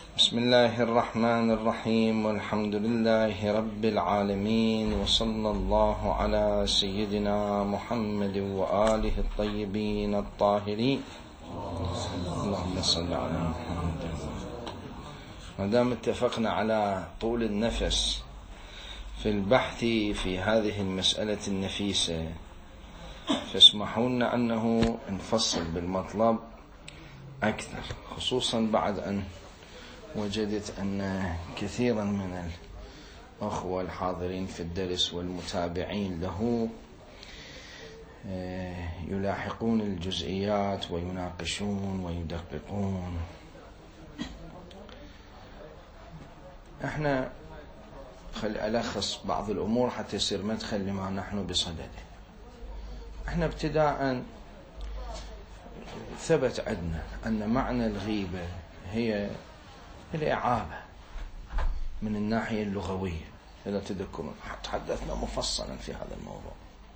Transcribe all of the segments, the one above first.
بسم الله الرحمن الرحيم، والحمد لله رب العالمين، وصلى الله على سيدنا محمد وآله الطيبين الطاهرين. اللهم صل على محمد. ما دام اتفقنا على طول النفس في البحث في هذه المسألة النفيسة، فاسمحوا لنا أنه نفصل بالمطلب أكثر، خصوصا بعد أن وجدت أن كثيرا من الأخوة الحاضرين في الدرس والمتابعين له يلاحقون الجزئيات ويناقشون ويدققون. احنا ألخص بعض الأمور حتى يصير مدخل لما نحن بصدده. احنا ابتداء ثبت عندنا أن معنى الغيبة هي الإعابة من الناحية اللغوية، إذا تذكرون تحدثنا مفصلا في هذا الموضوع.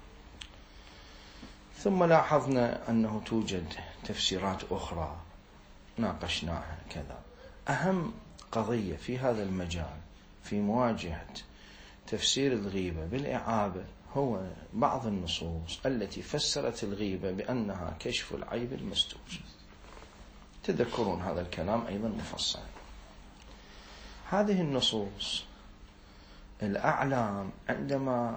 ثم لاحظنا أنه توجد تفسيرات أخرى ناقشناها كذا. أهم قضية في هذا المجال في مواجهة تفسير الغيبة بالإعابة هو بعض النصوص التي فسرت الغيبة بأنها كشف العيب المستور. تذكرون هذا الكلام أيضا مفصلا. هذه النصوص الأعلام عندما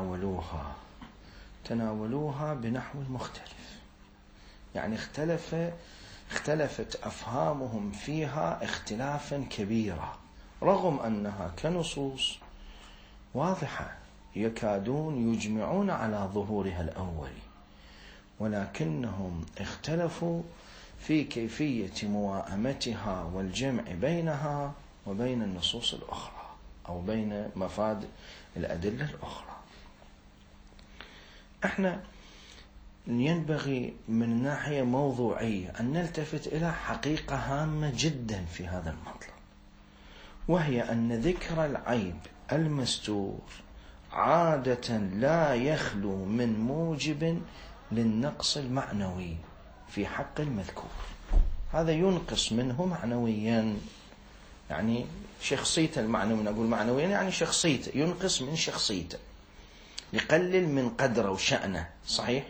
تناولوها بنحو مختلف، يعني اختلفت أفهامهم فيها اختلافا كبيرا، رغم أنها كنصوص واضحة يكادون يجمعون على ظهورها الأول، ولكنهم اختلفوا في كيفية موائمتها والجمع بينها وبين النصوص الأخرى أو بين مفاد الأدلة الأخرى. احنا ينبغي من ناحية موضوعية أن نلتفت إلى حقيقة هامة جدا في هذا المطلب، وهي أن ذكر العيب المستور عادة لا يخلو من موجب للنقص المعنوي في حق المذكور. هذا ينقص منه معنويا، يعني شخصيته المعنوي، نقول معنويا يعني شخصيته، ينقص من شخصيته، يقلل من قدره وشأنه، صحيح؟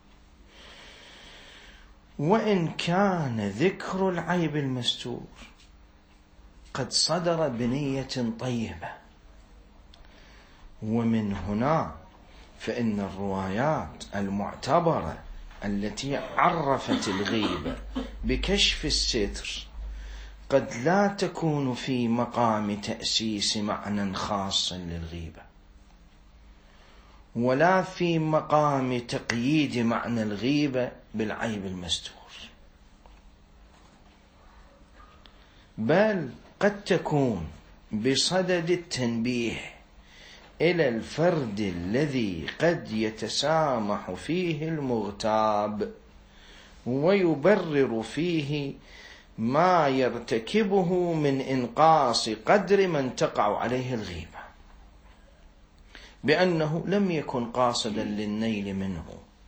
وإن كان ذكر العيب المستور قد صدر بنية طيبة، ومن هنا فإن الروايات المعتبرة التي عرفت الغيبة بكشف الستر قد لا تكون في مقام تأسيس معنى خاص للغيبة، ولا في مقام تقييد معنى الغيبة بالعيب المستور، بل قد تكون بصدد التنبيه إلى الفرد الذي قد يتسامح فيه المغتاب ويبرر فيه ما يرتكبه من إنقاص قدر من تقع عليه الغيبة، بأنه لم يكن قاصدا للنيل منه.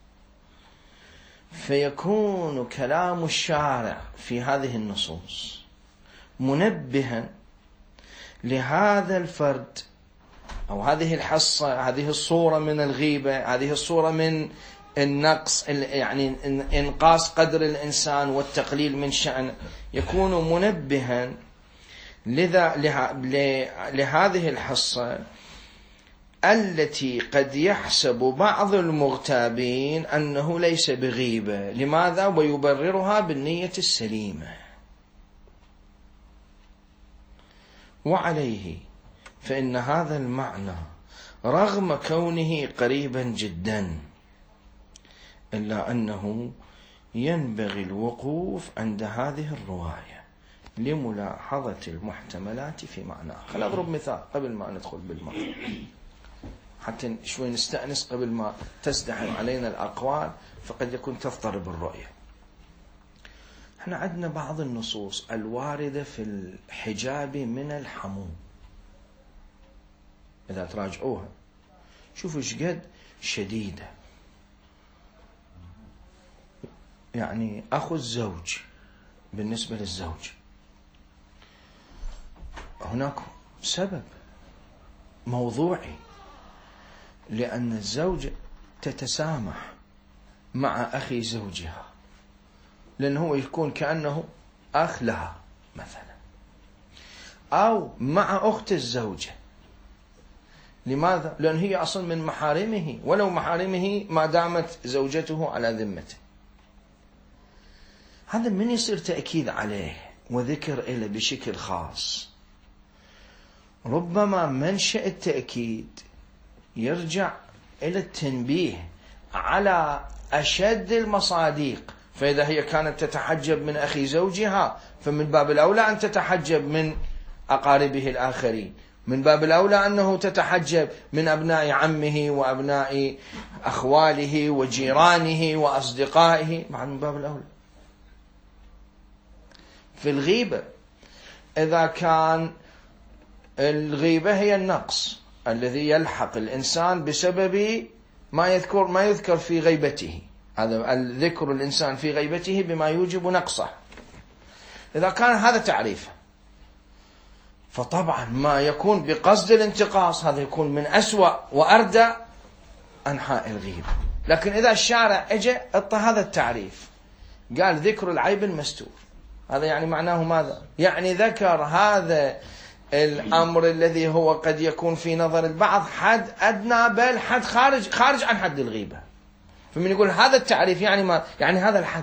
فيكون كلام الشارع في هذه النصوص منبها لهذا الفرد أو هذه الحصة، هذه الصورة من الغيبة، هذه الصورة من النقص، يعني إنقاص قدر الإنسان والتقليل من شأنه، يكون منبها لهذه الحصة التي قد يحسب بعض المغتابين أنه ليس بغيبة. لماذا؟ ويبررها بالنية السليمة. وعليه فإن هذا المعنى رغم كونه قريبا جدا، إلا أنه ينبغي الوقوف عند هذه الرواية لملاحظة المحتملات في معناها. خلينا نضرب مثال قبل ما ندخل بالموضوع، حتى شوي نستأنس قبل ما تزدحم علينا الأقوال، فقد يكون تضطرب الرؤية. احنا عندنا بعض النصوص الواردة في الحجاب من الحموم، إذا تراجعوها شوفوا شقد شديدة. يعني أخو الزوج بالنسبة للزوج هناك سبب موضوعي، لأن الزوجة تتسامح مع أخي زوجها، لأنه يكون كأنه أخ لها مثلا، أو مع أخت الزوجة. لماذا؟ لأن هي أصلا من محارمه، ولو محارمه ما دامت زوجته على ذمته. هذا من يصير تأكيد عليه وذكر إله بشكل خاص. ربما منشأ التأكيد يرجع إلى التنبيه على أشد المصادق، فإذا هي كانت تتحجب من أخي زوجها فمن باب الأولى أن تتحجب من أقاربه الآخرين، من باب الأولى أنه تتحجب من أبناء عمه وأبناء أخواله وجيرانه وأصدقائه، من باب الأولى. في الغيبة، إذا كان الغيبة هي النقص الذي يلحق الإنسان بسبب ما يذكر في غيبته، هذا الذكر الإنسان في غيبته بما يوجب نقصه، إذا كان هذا تعريفه، فطبعا ما يكون بقصد الانتقاص هذا يكون من أسوأ وأردى أنحاء الغيبة. لكن إذا الشارع اجى اعطى هذا التعريف، قال ذكر العيب المستور، هذا يعني معناه ماذا؟ يعني ذكر هذا الأمر الذي هو قد يكون في نظر البعض حد أدنى، بل حد خارج عن حد الغيبة. فمن يقول هذا التعريف يعني ما؟ يعني هذا الحد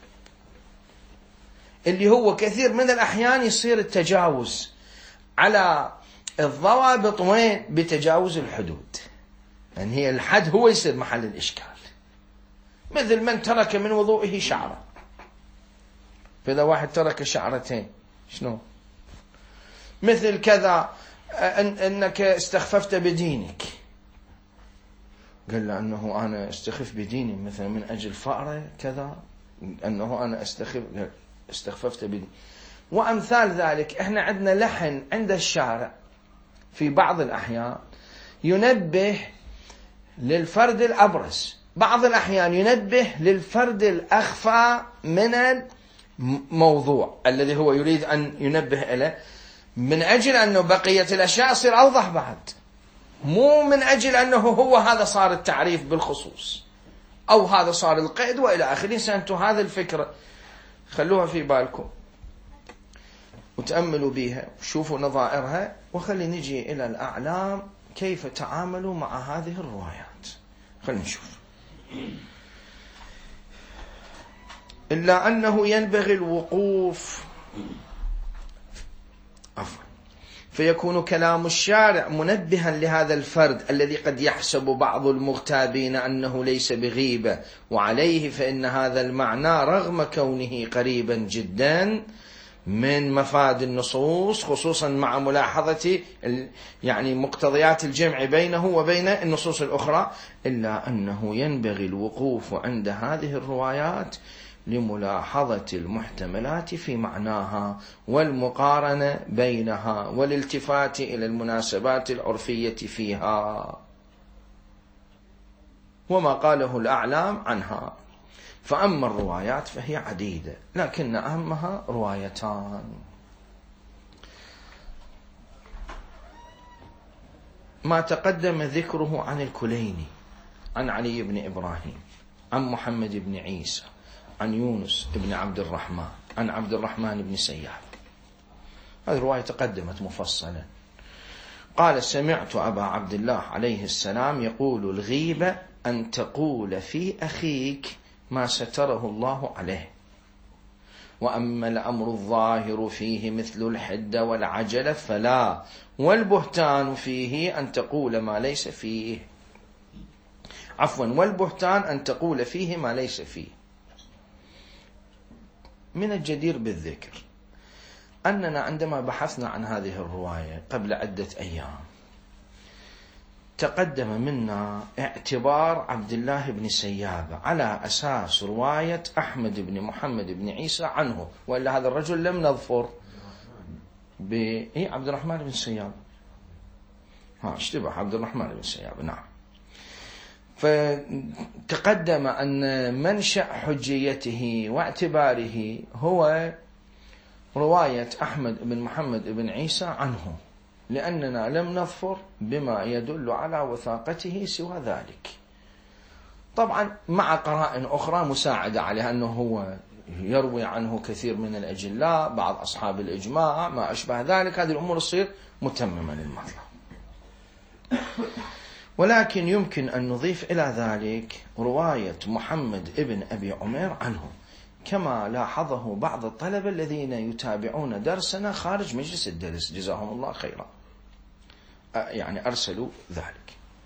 اللي هو كثير من الأحيان يصير التجاوز على الضوابط وين؟ بتجاوز الحدود، يعني هي الحد هو يصير محل الإشكال. مثل من ترك من وضوئه شعرة، فإذا واحد ترك شعرتين شنو؟ مثل كذا أنك استخففت بدينك، قال له أنه أنا استخف بديني مثلا من أجل فأرة كذا، أنه أنا استخففت بديني وأمثال ذلك. إحنا عندنا لحن عند الشارع في بعض الأحيان ينبه للفرد الأبرز، بعض الأحيان ينبه للفرد الأخفى من الموضوع الذي هو يريد أن ينبه إليه، من أجل أنه بقية الأشياء تصير أوضح بعد، مو من أجل أنه هو هذا صار التعريف بالخصوص أو هذا صار القيد وإلى آخره. سأنتوا هذه الفكرة خلوها في بالكم وتأملوا بها وشوفوا نظائرها، وخلي نجي إلى الأعلام كيف تعاملوا مع هذه الروايات. خلينا نشوف. إلا أنه ينبغي الوقوف فيكون كلام الشارع منبها لهذا الفرد الذي قد يحسب بعض المغتابين أنه ليس بغيبة، وعليه فإن هذا المعنى رغم كونه قريبا جدا من مفاد النصوص، خصوصا مع ملاحظة يعني مقتضيات الجمع بينه وبين النصوص الأخرى، إلا أنه ينبغي الوقوف عند هذه الروايات لملاحظة المحتملات في معناها والمقارنة بينها والالتفات إلى المناسبات العرفية فيها وما قاله الأعلام عنها. فأما الروايات فهي عديدة، لكن أهمها روايتان. ما تقدم ذكره عن الكليني عن علي بن إبراهيم عن محمد بن عيسى عن يونس بن عبد الرحمن عن عبد الرحمن بن سياب، هذه الرواية تقدمت مفصلا. قال: سمعت أبا عبد الله عليه السلام يقول: الغيبة أن تقول في أخيك ما ستره الله عليه، وأما الأمر الظاهر فيه مثل الحدة والعجلة فلا، والبهتان فيه أن تقول ما ليس فيه، والبهتان أن تقول فيه ما ليس فيه. من الجدير بالذكر أننا عندما بحثنا عن هذه الرواية قبل عدة أيام تقدم منا اعتبار عبد الله بن سياب على أساس رواية أحمد بن محمد بن عيسى عنه، وإلا هذا الرجل لم نظفر عبد الرحمن بن سياب، اشتبه عبد الرحمن بن سياب، نعم. فتقدم أن منشأ حجيته واعتباره هو رواية أحمد بن محمد بن عيسى عنه، لأننا لم نظفر بما يدل على وثاقته سوى ذلك. طبعا مع قرائن أخرى مساعدة على أنه هو يروي عنه كثير من الأجلاء، بعض أصحاب الإجماع، ما أشبه ذلك، هذه الأمور تصير متممة للمطلب. ولكن يمكن أن نضيف إلى ذلك رواية محمد ابن أبي عمير عنه، كما لاحظه بعض الطلبة الذين يتابعون درسنا خارج مجلس الدرس جزاهم الله خيرا، يعني أرسلوا ذلك.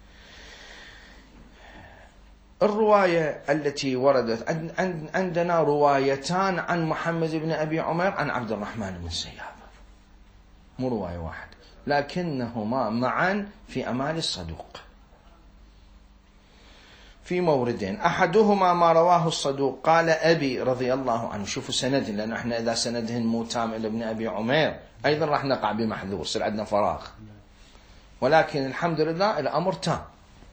الرواية التي وردت عندنا روايتان عن محمد بن أبي عمير عن عبد الرحمن بن سيابة، مو رواية واحدة، لكنهما معا في أمال الصدوق في موردين. أحدهما ما رواه الصدوق قال أبي رضي الله عنه، شوفوا سند، لأن احنا إذا سندهن مو تام إلى ابن أبي عمير أيضا راح نقع بمحذور، صار عندنا فراغ، ولكن الحمد لله الأمر تام.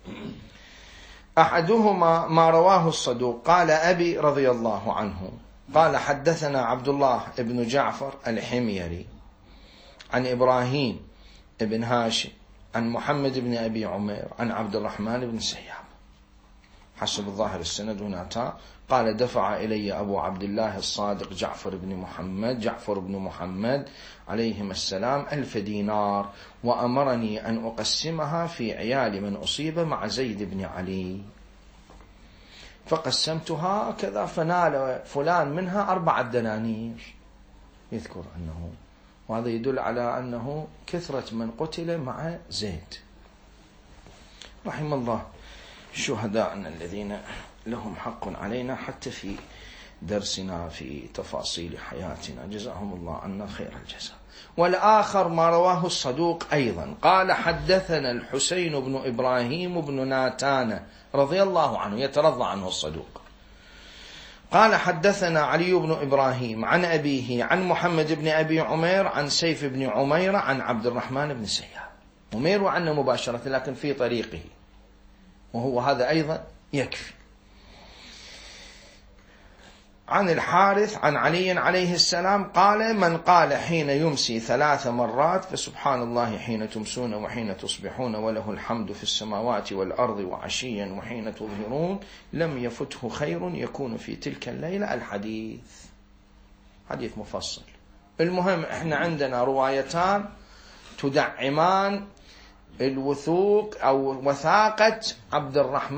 أحدهما ما رواه الصدوق قال أبي رضي الله عنه قال حدثنا عبد الله بن جعفر الحميري عن إبراهيم بن هاشم عن محمد بن أبي عمير عن عبد الرحمن بن سياب، حسب الظاهر السند هنا قال دفع إلي أبو عبد الله الصادق جعفر بن محمد عليهما السلام 1000 دينار، وأمرني أن أقسمها في عيال من أصيب مع زيد بن علي، فقسمتها كذا، فنال فلان منها 4 دنانير. يذكر أنه، وهذا يدل على أنه كثرة من قتل مع زيد. رحم الله شهداءنا الذين لهم حق علينا حتى في درسنا في تفاصيل حياتنا، جزاهم الله عنا خير الجزاء. والآخر ما رواه الصدوق أيضا قال حدثنا الحسين بن إبراهيم بن ناتان رضي الله عنه، يترضى عنه الصدوق، قال حدثنا علي بن إبراهيم عن أبيه عن محمد بن أبي عمير عن سيف بن عمير عن عبد الرحمن بن سياب، عمير وعنه مباشرة لكن في طريقه، وهو هذا أيضا يكفي. عن الحارث عن علي عليه السلام قال من قال حين يمسي 3 مرات فسبحان الله حين تمسون وحين تصبحون وله الحمد في السماوات والأرض وعشيا وحين تظهرون لم يفته خير يكون في تلك الليلة. الحديث حديث مفصل. المهم احنا عندنا روايتان تدعمان الوثوق أو وثاقة عبد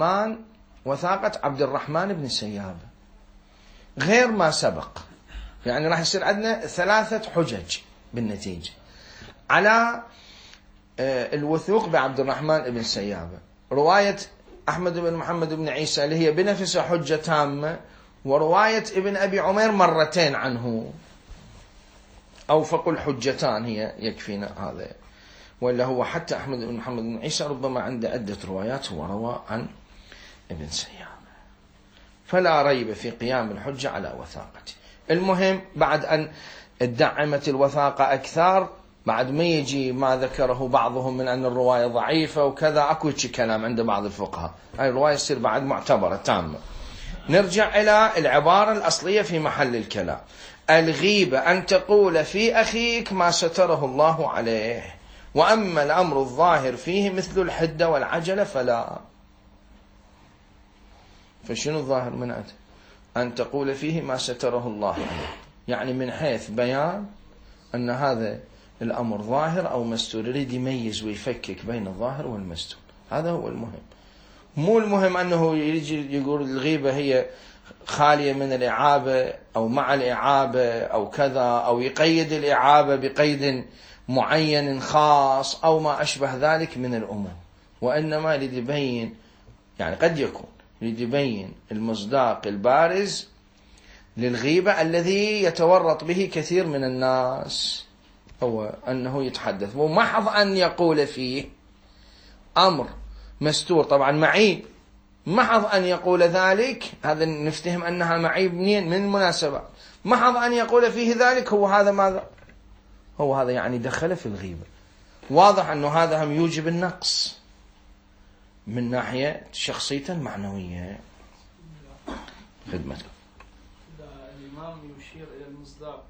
الرحمن بن سيابة غير ما سبق، يعني راح يصير عندنا 3 حجج بالنتيجة على الوثوق بعبد الرحمن بن سيابة. رواية أحمد بن محمد بن عيسى اللي هي بنفسها حجة تامة، ورواية ابن أبي عمير مرتين عنه، أو فقل حجتان هي يكفينا هذا، ولا هو حتى أحمد بن محمد بن عيسى ربما عنده عدة روايات هو روى عن ابن سيابة، فلا ريب في قيام الحجة على وثاقته. المهم بعد أن ادعمت الوثاقة أكثر، بعد ما يجي ما ذكره بعضهم من أن الرواية ضعيفة وكذا، أكو كلام عند بعض الفقهاء، هاي الرواية تصير بعد معتبرة تامة. نرجع إلى العبارة الأصلية في محل الكلام. الغيبة أن تقول في أخيك ما ستره الله عليه، وأما الأمر الظاهر فيه مثل الحدة والعجلة فلا. فشنو الظاهر من أن تقول فيه ما ستره الله عليه، يعني من حيث بيان أن هذا الأمر ظاهر أو مستور، يريد يميز ويفكك بين الظاهر والمستور، هذا هو المهم. مو المهم أنه يجي يقول الغيبة هي خالية من الإعابة أو مع الإعابة أو كذا، أو يقيد الإعابة بقيد معين خاص أو ما أشبه ذلك من الأمور، وإنما يريد يبين، يعني قد يكون يريد يبين المصداق البارز للغيبة الذي يتورط به كثير من الناس، هو أنه يتحدث ومحض أن يقول فيه أمر مستور، طبعا معيب، محض أن يقول ذلك، هذا نفتهم أنها معيب منين؟ من المناسبة، محض أن يقول فيه ذلك هو هذا ماذا؟ هو هذا يعني دخل في الغيبة. واضح أنه هذا هم يوجب النقص من ناحية شخصية معنوية. خدمتك. الإمام يشير إلى المصداق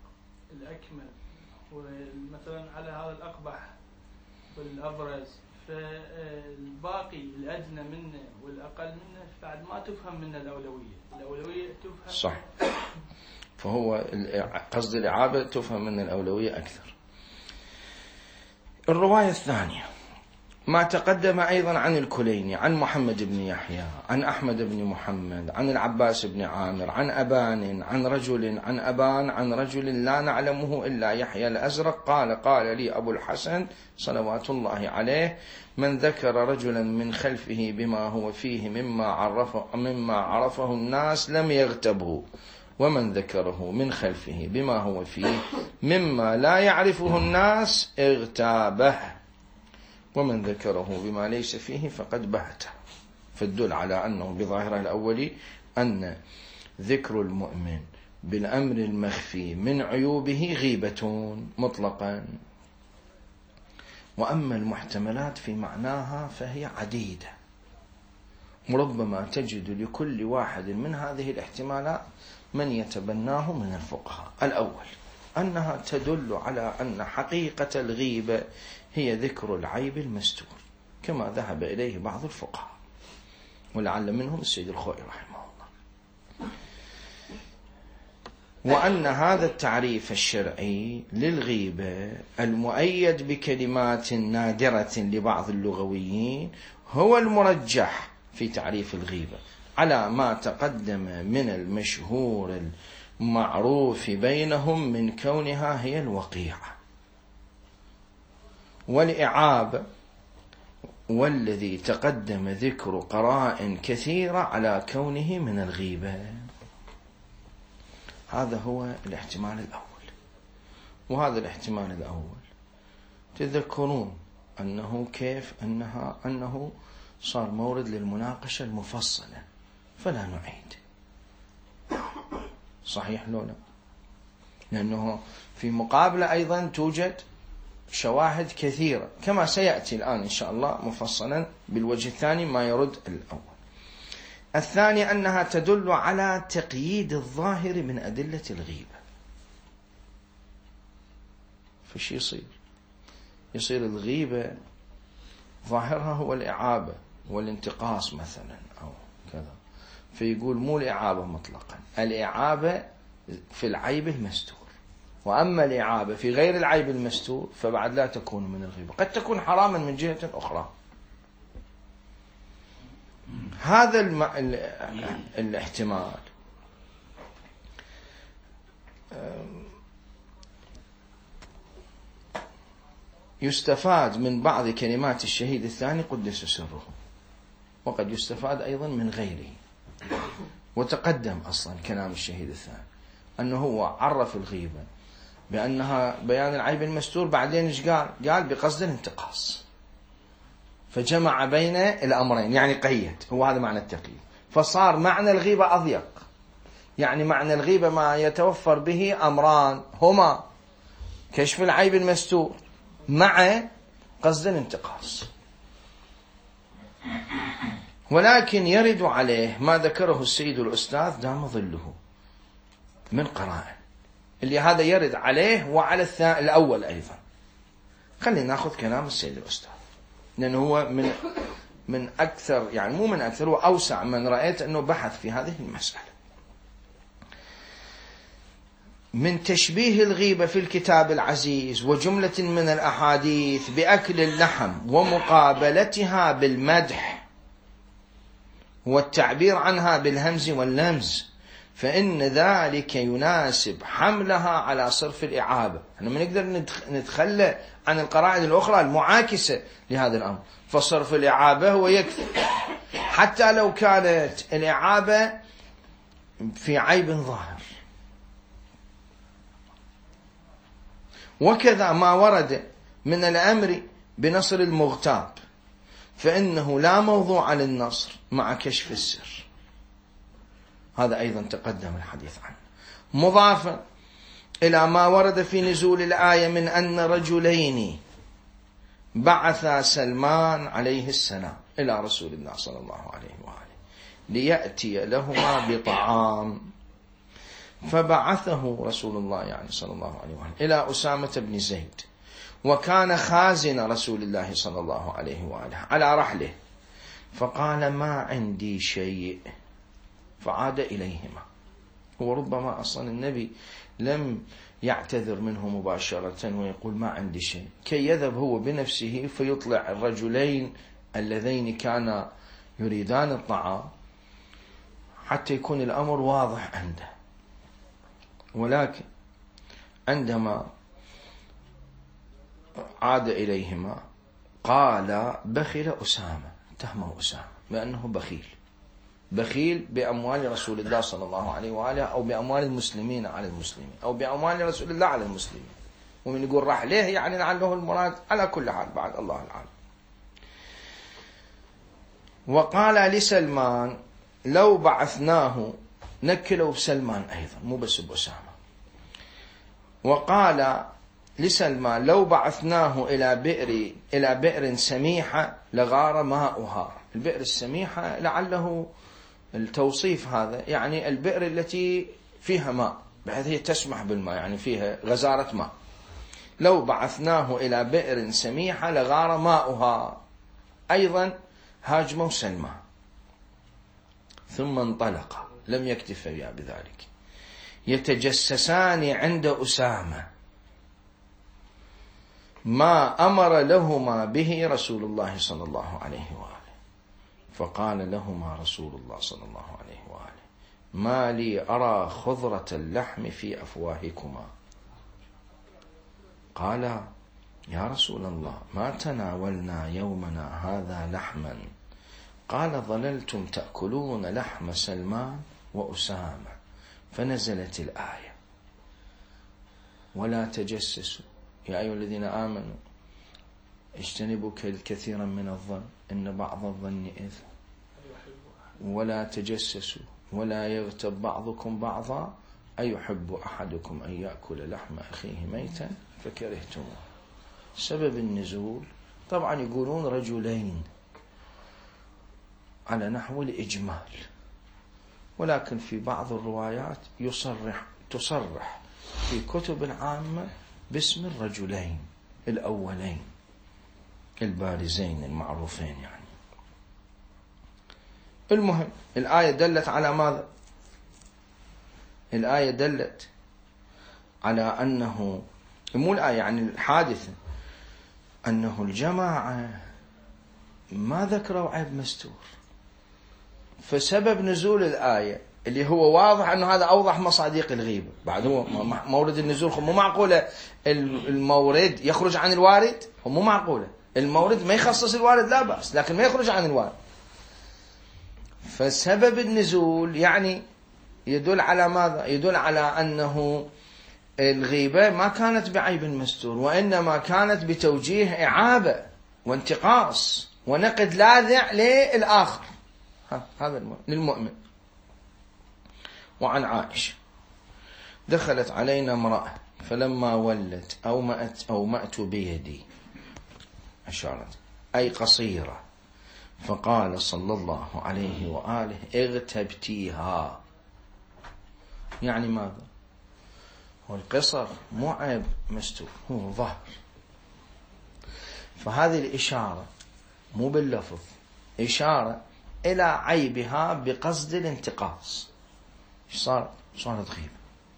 الأكمل ومثلا على هذا الأقبح والأبرز، فالباقي الأدنى منه والأقل منه بعد ما تفهم من الأولوية تفهم صح. فهو قصد الإعابة تفهم من الأولوية أكثر. الرواية الثانية ما تقدم أيضا عن الكليني عن محمد بن يحيى عن أحمد بن محمد عن العباس بن عامر عن أبان عن رجل عن أبان عن رجل لا نعلمه إلا يحيى الأزرق قال لي أبو الحسن صلوات الله عليه: من ذكر رجلا من خلفه بما هو فيه مما عرفه الناس لم يغتبه، ومن ذكره من خلفه بما هو فيه مما لا يعرفه الناس اغتابه، ومن ذكره بما ليس فيه فقد بهته. فالدل على أنه بظاهره الأولي أن ذكر المؤمن بالأمر المخفي من عيوبه غيبة مطلقا. وأما المحتملات في معناها فهي عديدة، وربما تجد لكل واحد من هذه الاحتمالات من يتبناه من الفقهاء. الأول أنها تدل على أن حقيقة الغيبة هي ذكر العيب المستور كما ذهب إليه بعض الفقهاء، ولعل منهم السيد الخوئي رحمه الله. وأن هذا التعريف الشرعي للغيبة المؤيد بكلمات نادرة لبعض اللغويين هو المرجح في تعريف الغيبة على ما تقدم من المشهور المعروف بينهم من كونها هي الوقيعة والإعابة، والذي تقدم ذكر قرائن كثيرة على كونه من الغيبة. هذا هو الاحتمال الأول. وهذا الاحتمال الأول تذكرون أنه كيف أنه صار مورد للمناقشة المفصلة، فلا نعيد. صحيح لولا؟ لأنه في مقابلة أيضا توجد شواهد كثيرة كما سيأتي الآن إن شاء الله مفصلا بالوجه الثاني ما يرد الأول. الثاني أنها تدل على تقييد الظاهر من أدلة الغيبة. فشي يصير الغيبة ظاهرها هو الإعابة والانتقاص مثلا أو كذا، فيقول مو الإعابة مطلقا، الإعابة في العيب المستور، وأما الإعابة في غير العيب المستور فبعد لا تكون من الغيبة، قد تكون حراما من جهة أخرى. هذا الاحتمال يستفاد من بعض كلمات الشهيد الثاني قدس سره، وقد يستفاد أيضا من غيره. وتقدم أصلا كلام الشهيد الثاني أنه هو عرف الغيبة بأنها بيان العيب المستور، بعدين إيش قال بقصد الانتقاص، فجمع بين الأمرين، يعني قيد. هو هذا معنى التقييد، فصار معنى الغيبة أضيق. يعني معنى الغيبة ما يتوفر به أمران، هما كشف العيب المستور مع قصد الانتقاص. ولكن يرد عليه ما ذكره السيد الأستاذ دام ظله من قرائن، اللي هذا يرد عليه وعلى الأول أيضا. خلينا نأخذ كلام السيد الأستاذ، لأنه هو من أكثر، يعني مو من أكثر، وأوسع من رأيت أنه بحث في هذه المسألة. من تشبيه الغيبة في الكتاب العزيز وجملة من الأحاديث بأكل اللحم ومقابلتها بالمدح والتعبير عنها بالهمز واللمز، فإن ذلك يناسب حملها على صرف الإعابة. احنا ما نقدر نتخلى عن القرائن الأخرى المعاكسة لهذا الأمر، فصرف الإعابة هو يكفي حتى لو كانت الإعابة في عيب ظاهر. وكذا ما ورد من الأمر بنصر المغتاب فإنه لا موضوع للنصر مع كشف السر، هذا أيضا تقدم الحديث عنه، مضافا إلى ما ورد في نزول الآية من أن رجلين بعثا سلمان عليه السلام إلى رسول الله صلى الله عليه وآله ليأتي لهما بطعام، فبعثه رسول الله يعني صلى الله عليه وآله إلى أسامة بن زيد، وكان خازن رسول الله صلى الله عليه وآله على رحله، فقال ما عندي شيء، فعاد إليهما. وربما أصلا النبي لم يعتذر منه مباشرة ويقول ما عندي شيء، كي يذهب هو بنفسه فيطلع الرجلين اللذين كانا يريدان الطعام حتى يكون الأمر واضح عنده. ولكن عندما عاد إليهما قال بخل أسامة، اتهمه أسامة بأنه بخيل بأموال رسول الله صلى الله عليه وآله، أو بأموال المسلمين على المسلمين، أو بأموال رسول الله على المسلمين. ومن يقول راح ليه يعني لعله المراد، على كل حال بعد الله العالم. وقال لسلمان لو بعثناه، نكلوا بسلمان أيضا مو بس بأسامة. وقال لسلمان لو بعثناه إلى بئر سميحة لغار ماؤها. البئر السميحة لعله التوصيف هذا يعني البئر التي فيها ماء، بحيث هي تسمح بالماء، يعني فيها غزارة ماء. لو بعثناه إلى بئر سميحة لغار ماؤها. أيضا هاجموا سلمان، ثم انطلق، لم يكتفيا بذلك، يتجسسان عند أسامة ما أمر لهما به رسول الله صلى الله عليه وآله. فقال لهما رسول الله صلى الله عليه وآله ما لي أرى خضرة اللحم في أفواهكما. قال يا رسول الله ما تناولنا يومنا هذا لحما. قال ظللتم تأكلون لحم سلمان وأسامة، فنزلت الآية ولا تجسسوا يا أيها الذين آمنوا اجتنبوا كثيرا من الظن إن بعض الظن إثم، ولا تجسسوا ولا يغتب بعضكم بعضا أيحب أحدكم أن يأكل لحم أخيه ميتا فكرهتموه. سبب النزول طبعا يقولون رجلين على نحو الإجمال، ولكن في بعض الروايات تصرح في كتب العامة باسم الرجلين الأولين البارزين المعروفين يعني. المهم الآية دلت على ماذا؟ الآية دلت على أنه مو الآية يعني الحادثة، أنه الجماعة ما ذكروا عيب مستور. فسبب نزول الآية اللي هو واضح أنه هذا أوضح مصادق الغيبة، بعد هو مورد النزول مو معقولة المورد يخرج عن الوارد، مو معقولة المورد ما يخصص الوارد لا بأس، لكن ما يخرج عن الوارد. فسبب النزول يعني يدل على ماذا؟ يدل على أنه الغيبة ما كانت بعيب مستور، وإنما كانت بتوجيه إعابة وانتقاص ونقد لاذع للآخر، هذا للمؤمن. وعن عائشة دخلت علينا امرأة فلما ولت أومأت بيدي، أشارت أي قصيرة، فقال صلى الله عليه وآله اغتبتيها. يعني ماذا؟ والقصر مو عيب مستور، هو ظهر. فهذه الإشارة مو باللفظ، إشارة إلى عيبها بقصد الانتقاص. صارت غيبة،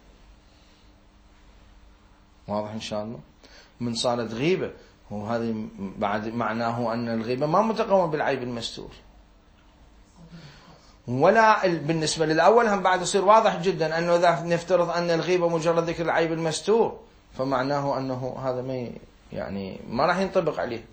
واضح إن شاء الله. من صارت غيبة وهذا بعد معناه أن الغيبة ما متقوم بالعيب المستور، ولا بالنسبة للأول هم بعد يصير واضح جدا أنه إذا نفترض أن الغيبة مجرد ذكر العيب المستور فمعناه أنه هذا ما يعني ما راح ينطبق عليه.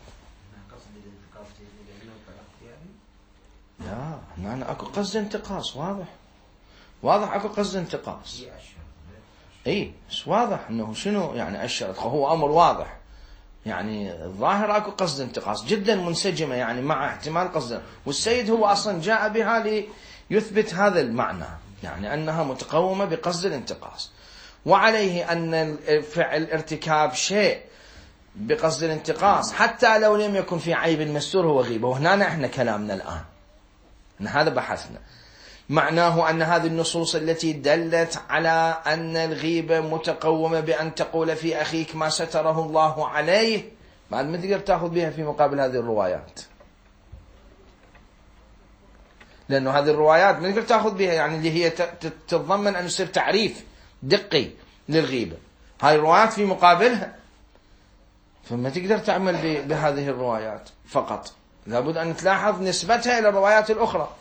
لا هنا أكو قصد انتقاص، واضح أكو قصد انتقاص. اي واضح انه شنو يعني اشرت، هو امر واضح يعني الظاهر اكو قصد انتقاص جدا منسجمه يعني مع احتمال قصد، والسيد هو اصلا جاء بها ليثبت هذا المعنى، يعني انها متقومه بقصد الانتقاص، وعليه ان فعل ارتكاب شيء بقصد الانتقاص حتى لو لم يكن في عيب المستور هو غيبه. وهنا احنا كلامنا الان ان هذا بحثنا، معناه أن هذه النصوص التي دلت على أن الغيبة متقومة بأن تقول في أخيك ما ستره الله عليه، بعد ما تقدر تأخذ بها في مقابل هذه الروايات، لأنه هذه الروايات ما تقدر تأخذ بها، يعني اللي هي تتضمن أن يصير تعريف دقي للغيبة، هاي الروايات في مقابلها، فما تقدر تعمل بهذه الروايات فقط، لابد أن تلاحظ نسبتها إلى الروايات الأخرى.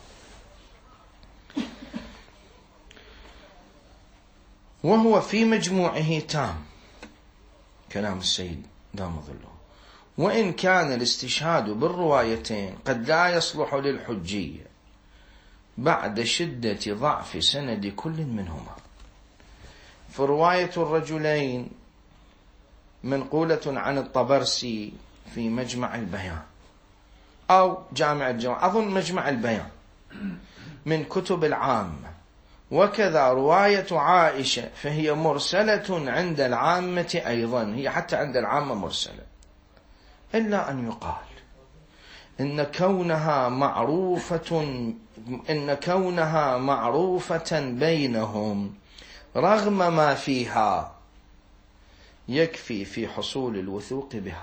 وهو في مجموعه تام كلام السيد دام ظله، وإن كان الاستشهاد بالروايتين قد لا يصلح للحجية بعد شدة ضعف سند كل منهما، فرواية الرجلين منقولة عن الطبرسي في مجمع البيان أو جامع الجوامع، أظن مجمع البيان، من كتب العامة، وكذا رواية عائشة فهي مرسلة عند العامة أيضا، هي حتى عند العامة مرسلة، إلا أن يقال إن كونها معروفة بينهم رغم ما فيها يكفي في حصول الوثوق بها.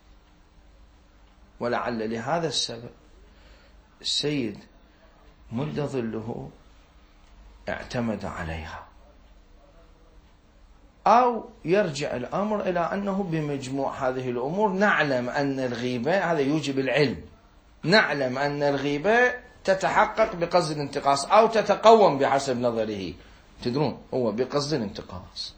ولعل لهذا السبب السيد مد ظله اعتمد عليها، أو يرجع الأمر إلى أنه بمجموع هذه الأمور نعلم أن الغيبة، هذا يوجب العلم، نعلم أن الغيبة تتحقق بقصد الانتقاص أو تتقوم بحسب نظره، تدرون هو بقصد الانتقاص،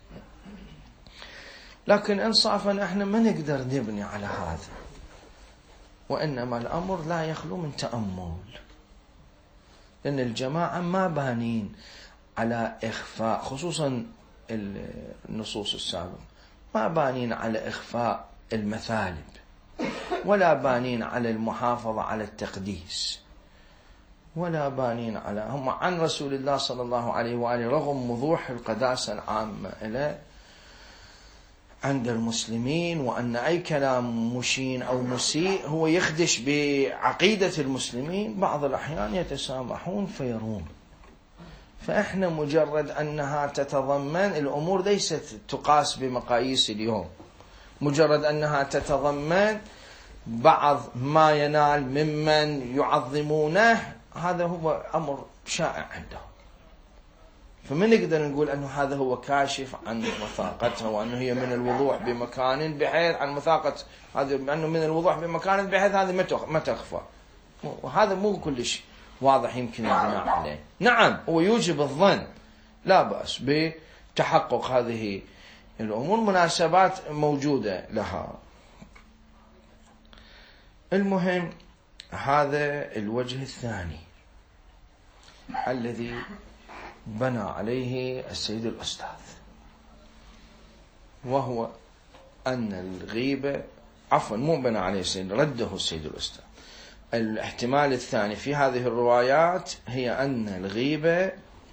لكن إنصافا احنا ما نقدر نبني على هذا، وإنما الأمر لا يخلو من تأمل، لأن الجماعة ما بانين على إخفاء، خصوصا النصوص السابقة ما بانين على إخفاء المثالب، ولا بانين على المحافظة على التقديس، ولا بانين على، هم عن رسول الله صلى الله عليه وآله رغم وضوح القداسة العامة إلى عند المسلمين، وأن أي كلام مشين أو مسيء هو يخدش بعقيدة المسلمين، بعض الأحيان يتسامحون فيرون. فإحنا مجرد أنها تتضمن الأمور ليست تقاس بمقاييس اليوم، مجرد أنها تتضمن بعض ما ينال ممن يعظمونه، هذا هو أمر شائع عندهم، فما نقدر نقول أنه هذا هو كاشف عن وثاقتها، وأنه هي من الوضوح بمكان بحيث عن وثاقة هذا، أنه من الوضوح بمكان بحيث هذه ما تخفى، وهذا مو كلش واضح يمكن البناء عليه. نعم هو يوجب الظن، لا بأس بتحقق هذه الأمور، مناسبات موجودة لها. المهم هذا الوجه الثاني الذي بنى عليه السيد الأستاذ، وهو أن الغيبة، عفوا مو بنى عليه السيد، رده السيد الأستاذ. الاحتمال الثاني في هذه الروايات هي أن الغيبة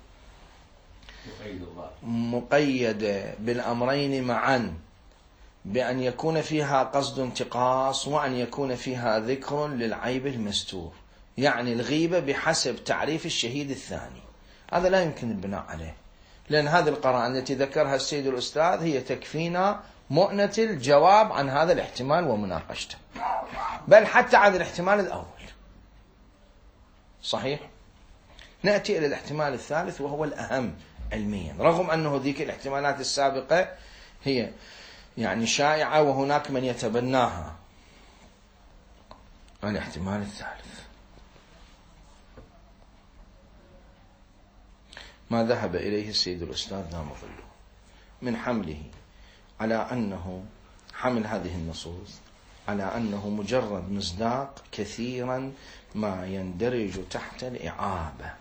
مقيدة بالأمرين معا، بأن يكون فيها قصد انتقاص وأن يكون فيها ذكر للعيب المستور، يعني الغيبة بحسب تعريف الشهيد الثاني، هذا لا يمكن البناء عليه، لأن هذه القرائن التي ذكرها السيد الأستاذ هي تكفينا مؤنة الجواب عن هذا الاحتمال ومناقشته، بل حتى عن الاحتمال الأول. صحيح؟ نأتي إلى الاحتمال الثالث وهو الأهم علميا، رغم أنه ذيك الاحتمالات السابقة هي يعني شائعة وهناك من يتبناها. الاحتمال الثالث ما ذهب إليه السيد الأستاذ دام ظله من حمله على أنه حمل هذه النصوص على أنه مجرد مصداق كثيرا ما يندرج تحت الإعابة،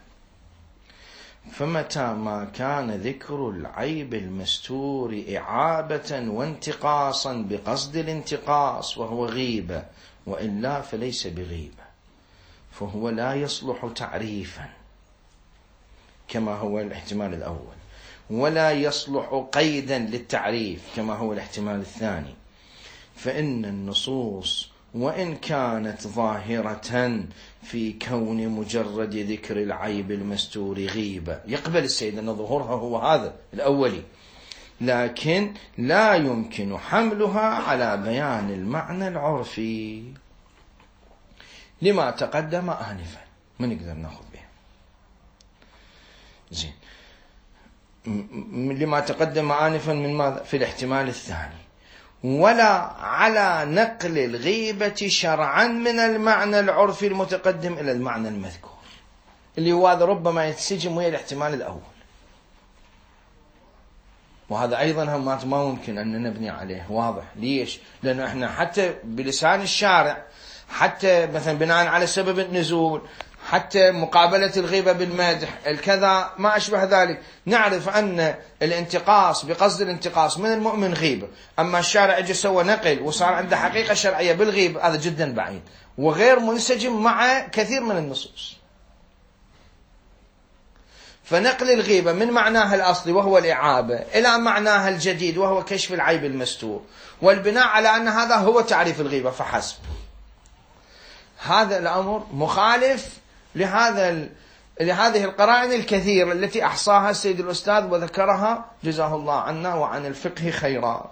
فمتى ما كان ذكر العيب المستور إعابة وانتقاصا بقصد الانتقاص وهو غيبة، وإلا فليس بغيبة، فهو لا يصلح تعريفا كما هو الاحتمال الأول، ولا يصلح قيدا للتعريف كما هو الاحتمال الثاني، فإن النصوص وإن كانت ظاهرة في كون مجرد ذكر العيب المستور غيبة. يقبل السيد أن ظهورها هو هذا الأولي، لكن لا يمكن حملها على بيان المعنى العرفي لما تقدم آنفا. ما نقدر ناخذ به زين لما تقدم آنفا من ماذا في الاحتمال الثاني، ولا على نقل الغيبة شرعا من المعنى العرفي المتقدم إلى المعنى المذكور، اللي هو هذا ربما يتسجم ويا الاحتمال الأول. وهذا أيضا ما ممكن أن نبني عليه. واضح ليش؟ لأنه إحنا حتى بلسان الشارع، حتى مثلا بناء على سبب النزول، حتى مقابلة الغيبة بالمدح الكذا ما أشبه ذلك، نعرف أن الانتقاص بقصد الانتقاص من المؤمن غيبة. أما الشارع اجى سوى نقل وصار عنده حقيقة شرعية بالغيبة، هذا جدا بعيد وغير منسجم مع كثير من النصوص. فنقل الغيبة من معناها الأصلي وهو الإعابة إلى معناها الجديد وهو كشف العيب المستور، والبناء على أن هذا هو تعريف الغيبة فحسب، هذا الأمر مخالف لهذه القرائن الكثيرة التي أحصاها السيد الأستاذ وذكرها جزاه الله عنا وعن الفقه خيرا.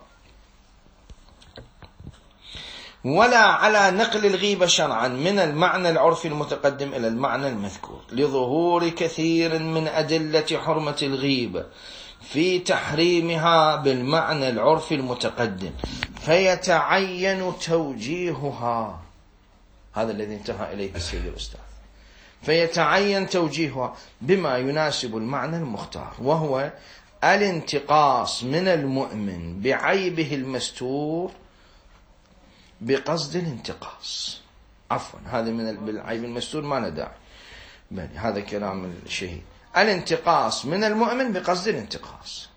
ولا على نقل الغيبة شرعا من المعنى العرفي المتقدم إلى المعنى المذكور لظهور كثير من أدلة حرمة الغيبة في تحريمها بالمعنى العرفي المتقدم، فيتعين توجيهها. هذا الذي انتهى إليه السيد الأستاذ. فيتعين توجيهها بما يناسب المعنى المختار، وهو الانتقاص من المؤمن بعيبه المستور بقصد الانتقاص. عفوا، هذا من بالعيب المستور ما نداعي، بل هذا كلام الشهيد. الانتقاص من المؤمن بقصد الانتقاص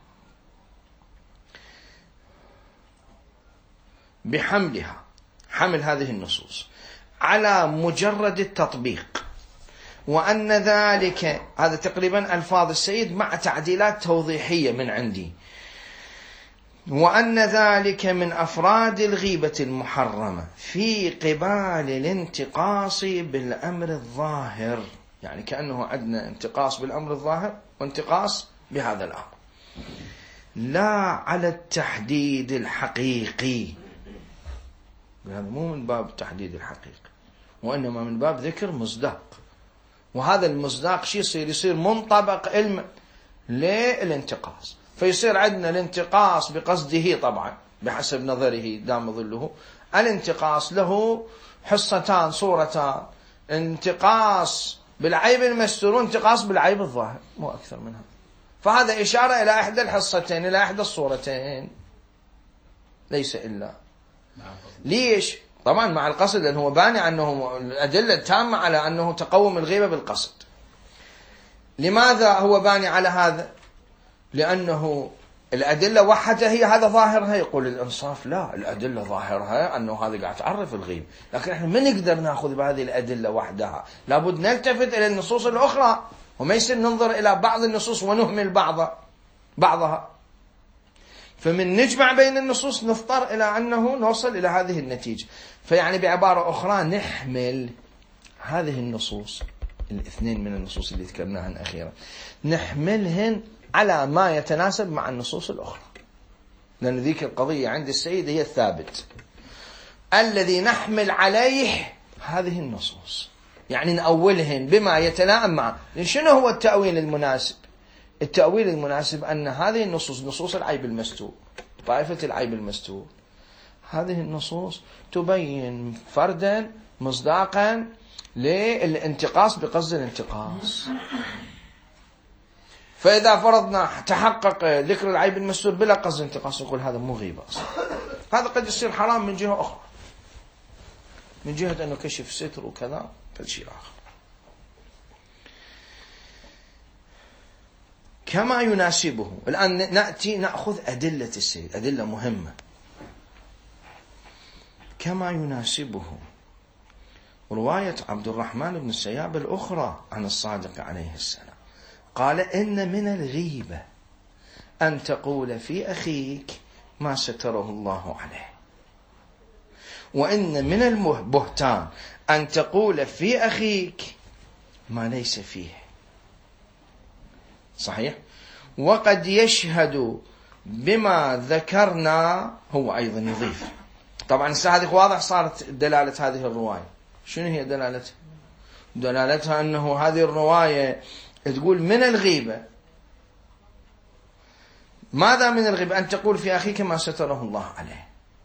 بحملها، حمل هذه النصوص على مجرد التطبيق، وأن ذلك، هذا تقريبا ألفاظ السيد مع تعديلات توضيحية من عندي، وأن ذلك من أفراد الغيبة المحرمة في قبال الانتقاص بالأمر الظاهر. يعني كأنه عندنا انتقاص بالأمر الظاهر وانتقاص بهذا الأمر، لا على التحديد الحقيقي. هذا مو من باب التحديد الحقيقي، وإنما من باب ذكر مصداق، وهذا المصداق شيء يصير منطبق علم للانتقاص. فيصير عندنا الانتقاص بقصده طبعا بحسب نظره دام ظله، الانتقاص له حصتان صورتان، انتقاص بالعيب المستور وانتقاص بالعيب الظاهر، مو أكثر منها. فهذا إشارة إلى إحدى الحصتين، إلى إحدى الصورتين، ليس إلا. ليش؟ طبعا مع القصد، لأنه هو باني أنه الأدلة تامة على أنه تقوم الغيبة بالقصد. لماذا هو باني على هذا؟ لأنه الأدلة وحدها هي هذا ظاهرها. يقول الإنصاف لا، الأدلة ظاهرها أنه هذا قاعد تعرف الغيب، لكن إحنا ما نقدر نأخذ بهذه الأدلة وحدها، لابد نلتفت إلى النصوص الأخرى، وما يصير ننظر إلى بعض النصوص ونهمل بعضها. فمن نجمع بين النصوص نضطر إلى أنه نوصل إلى هذه النتيجة. فيعني بعبارة أخرى نحمل هذه النصوص الاثنين من النصوص اللي ذكرناهن أخيرا، نحملهن على ما يتناسب مع النصوص الأخرى، لأن ذيك القضية عند السيد هي الثابت الذي نحمل عليه هذه النصوص، يعني نأولهن بما يتلائم معه. شنو هو التأويل المناسب؟ التأويل المناسب أن هذه النصوص، نصوص العيب المستور، طائفة العيب المستور، هذه النصوص تبين فردا مصداقا للانتقاص بقصد الانتقاص. فإذا فرضنا تحقق ذكر العيب المستور بلا قصد انتقاص، نقول هذا مو غيبة أصلا. هذا قد يصير حرام من جهة أخرى، من جهة أنه كشف ستر وكذا فالشيء آخر. كما يناسبه. الآن نأتي نأخذ أدلة السيد، أدلة مهمة. كما يناسبه رواية عبد الرحمن بن السياب الأخرى عن الصادق عليه السلام، قال إن من الغيبة أن تقول في أخيك ما ستره الله عليه، وإن من البهتان أن تقول في أخيك ما ليس فيه. صحيح. وقد يشهد بما ذكرنا، هو أيضا يضيف. طبعا هذه واضح صارت دلالة هذه الرواية. شنو هي دلالتها؟ دلالتها أنه هذه الرواية تقول من الغيبة. ماذا من الغيبة؟ أن تقول في أخيك ما ستره الله عليه.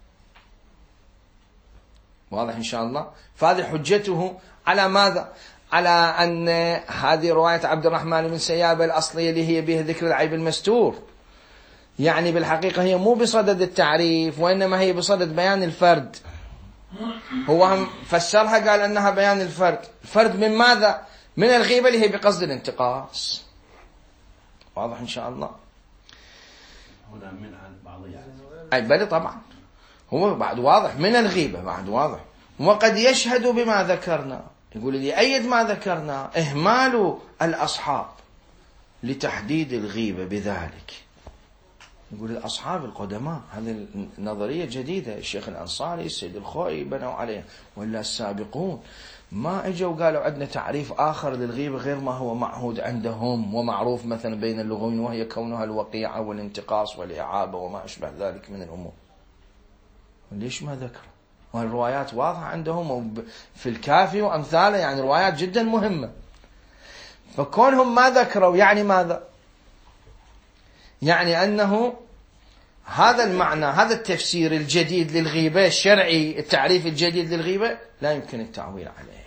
واضح إن شاء الله. فهذه حجته على ماذا؟ على أن هذه رواية عبد الرحمن بن سيابة الأصلية اللي هي بها ذكر العيب المستور، يعني بالحقيقة هي مو بصدد التعريف، وإنما هي بصدد بيان الفرد. هو هم فسرها قال أنها بيان الفرد. الفرد من ماذا؟ من الغيبة اللي هي بقصد الانتقاص. واضح إن شاء الله. هنا من عن بعضية. أي بل طبعا هو بعد واضح من الغيبة، بعد واضح. وقد يشهد بما ذكرنا، يقول لي أيد ما ذكرنا، إهمال الأصحاب لتحديد الغيبة بذلك. يقول الأصحاب القدماء، هذه النظرية جديدة، الشيخ الأنصاري السيد الخوئي بنوا عليها، ولا السابقون ما اجوا وقالوا عندنا تعريف آخر للغيبة غير ما هو معهود عندهم ومعروف مثلا بين اللغويين، وهي كونها الوقيعة والانتقاص والإعابة وما أشبه ذلك من الأمور. ليش ما ذكر؟ والروايات واضحة عندهم في الكافي وأمثاله، يعني روايات جدا مهمة. فكونهم ما ذكروا يعني ماذا؟ يعني أنه هذا المعنى، هذا التفسير الجديد للغيبة الشرعي، التعريف الجديد للغيبة لا يمكن التعويل عليه.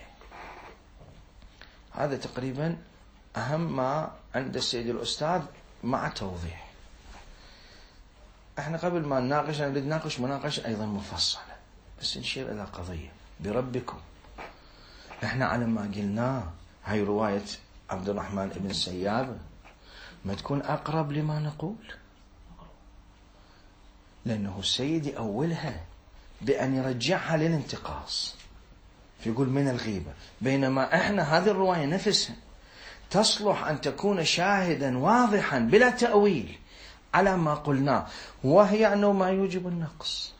هذا تقريبا أهم ما عند السيد الأستاذ مع توضيح. احنا قبل ما نناقش نريد نناقش مناقشة أيضا مفصلة، بس نشير إلى قضية بربكم. احنا على ما قلناه هاي رواية عبد الرحمن بن سيابة ما تكون أقرب لما نقول، لأنه السيد يأولها بأن يرجعها للانتقاص، فيقول من الغيبة، بينما احنا هذه الرواية نفسها تصلح أن تكون شاهدا واضحا بلا تأويل على ما قلناه، وهي أنه ما يوجب النقص،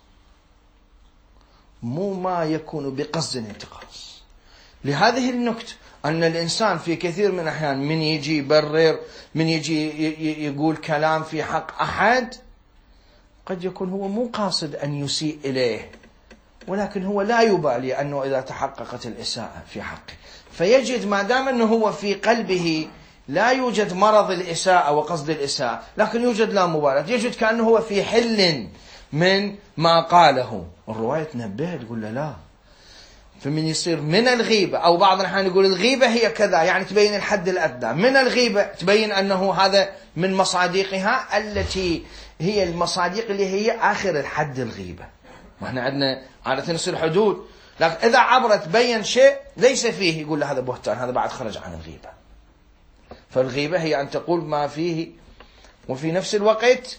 مو ما يكون بقصد الانتقاص. لهذه النكتة أن الإنسان في كثير من الأحيان من يجي يبرر، من يجي يقول كلام في حق أحد، قد يكون هو مو قاصد أن يسيء إليه، ولكن هو لا يبالي أنه إذا تحققت الإساءة في حقه، فيجد ما دام أنه هو في قلبه لا يوجد مرض الإساءة وقصد الإساءة، لكن يوجد لا مبالاة، يجد كأنه هو في حل من ما قاله. الرواية تنبه تقول له لا. فمن يصير من الغيبة، أو بعض الأحيان يقول الغيبة هي كذا، يعني تبين الحد الأدنى من الغيبة، تبين أنه هذا من مصادقها التي هي المصادق اللي هي آخر الحد الغيبة. وإحنا عندنا عادة يصير حدود، لكن إذا عبرت بين شيء ليس فيه يقول له هذا بهتان، هذا بعد خرج عن الغيبة. فالغيبة هي أن تقول ما فيه، وفي نفس الوقت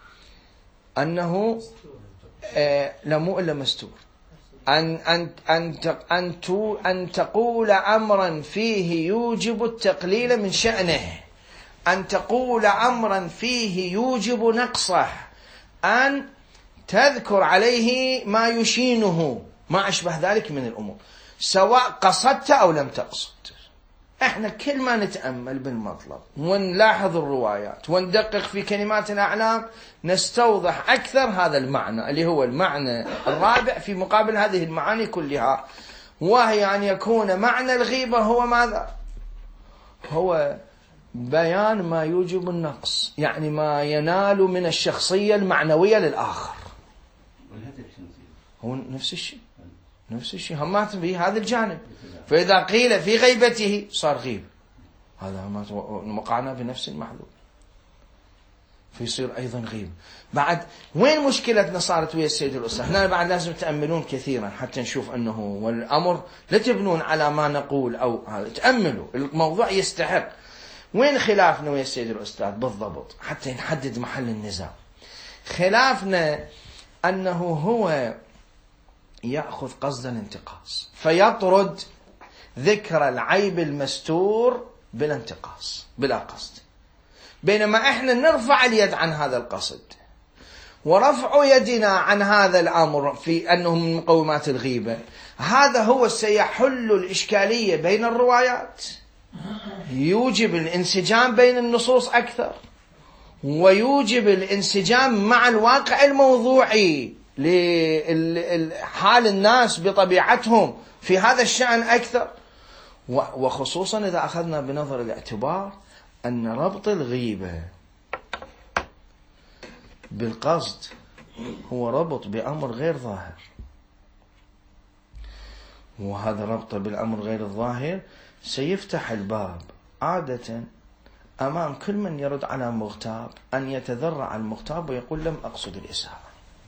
أنه لا مو إلا مستور، أن تقول أمرا فيه يوجب التقليل من شأنه، أن تقول أمرا فيه يوجب نقصه، أن تذكر عليه ما يشينه، ما أشبه ذلك من الأمور، سواء قصدت أو لم تقصد. احنا كل ما نتأمل بالمطلب ونلاحظ الروايات وندقق في كلمات الأعلام نستوضح أكثر هذا المعنى اللي هو المعنى الرابع في مقابل هذه المعاني كلها، وهي أن يكون معنى الغيبة هو ماذا؟ هو بيان ما يوجب النقص، يعني ما ينال من الشخصية المعنوية للآخر. هو نفس الشيء، نفس الشيء همات به هذا الجانب. فإذا قيل في غيبته صار غيب، هذا وقعنا بنفس المحذور، فيصير أيضا غيب. بعد وين مشكلتنا صارت ويا السيد الأستاذ؟ هنا بعد لازم تأملون كثيرا حتى نشوف أنه والأمر لا تبنون على ما نقول أو هذا، تأملوا الموضوع يستحق. وين خلافنا ويا السيد الأستاذ بالضبط حتى نحدد محل النزاع؟ خلافنا أنه هو يأخذ قصد الانتقاص فيطرد ذكر العيب المستور بلا انتقاص بلا قصد، بينما احنا نرفع اليد عن هذا القصد ورفع يدنا عن هذا الأمر في أنه من مقومات الغيبة، هذا هو سيحل الإشكالية بين الروايات، يوجب الانسجام بين النصوص أكثر، ويوجب الانسجام مع الواقع الموضوعي لحال الناس بطبيعتهم في هذا الشأن أكثر. وخصوصا إذا أخذنا بنظر الاعتبار أن ربط الغيبة بالقصد هو ربط بأمر غير ظاهر، وهذا الربط بالأمر غير الظاهر سيفتح الباب عادة أمام كل من يرد على مغتاب أن يتذرع المغتاب ويقول لم أقصد الإساءة،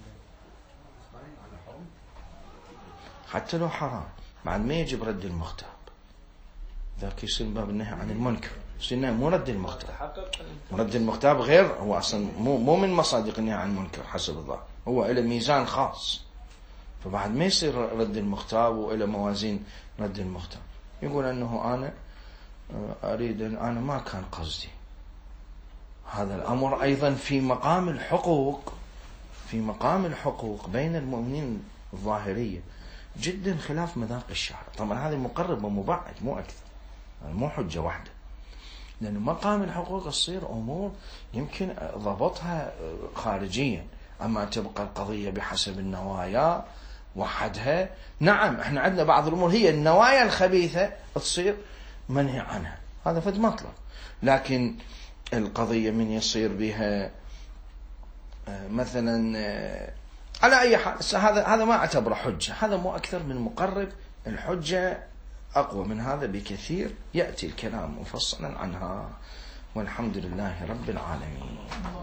حتى لو حرام بعد ما يجب رد المغتاب، ذاك يصير باب النهي عن المنكر، يصير مو رد المغتاب. رد المغتاب غير، هو أصلا مو من مصادق النهي عن المنكر حسب الظاهر، هو إلى ميزان خاص، فبعد ما يصير رد المغتاب وإلى موازين رد المغتاب يقول أنه أنا أريد أن أنا ما كان قصدي. هذا الأمر أيضا في مقام الحقوق، في مقام الحقوق بين المؤمنين الظاهرية جدا خلاف مذاق الشرع. طبعا هذا مقرب ومبعد مو أكثر، مو حجة واحدة، لأن مقام الحقوق تصير أمور يمكن ضبطها خارجيا، أما تبقى القضية بحسب النوايا وحدها. نعم احنا عندنا بعض الأمور هي النوايا الخبيثة تصير منهي عنها، هذا فد مطلب، لكن القضية من يصير بها مثلا على أي حال هذا ما اعتبره حجة، هذا مو أكثر من مقرب. الحجة أقوى من هذا بكثير، يأتي الكلام مفصلا عنها، والحمد لله رب العالمين.